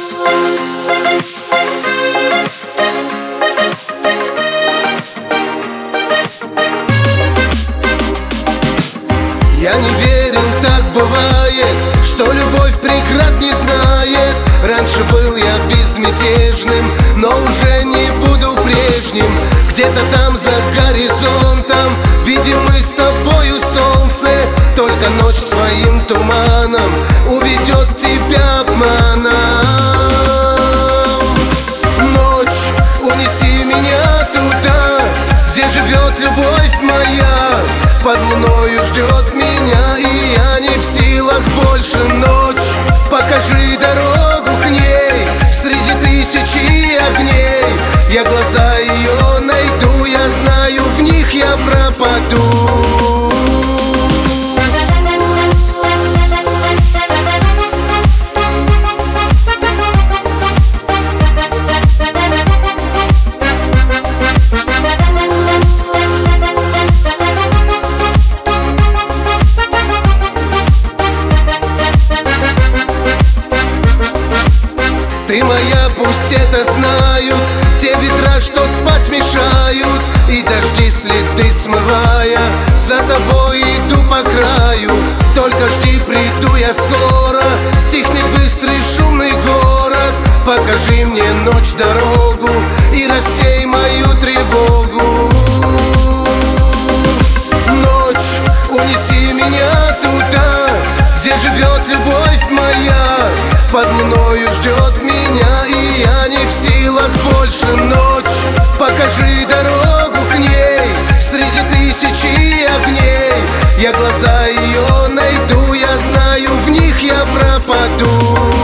Я не верил, так бывает, что любовь преград не знает. Раньше был я безмятежным, но уже не буду прежним. Где-то там за горизонтом видим мы с тобою солнце. Только ночь своим туманом уведет тебя обманом. Ночь, унеси меня туда, где живет любовь моя. Под луною ждет меня, и я не в силах больше. Ночь, покажи дорогу к ней среди тысячи огней. Я глаза ее найду, я знаю, в них я пропаду. Ты моя, пусть это знают те ветра, что спать мешают, и дожди следы смывая, за тобой иду по краю. Только жди, приду я скоро, стихнет быстрый шумный город. Покажи мне, ночь, дорогу и рассей мою тревогу. Ночь, унеси меня туда, где живет любовь моя. Под луною ждет меня, и я не в силах больше. Ночь, покажи дорогу к ней среди тысячи огней. Я глаза ее найду, я знаю, в них я пропаду.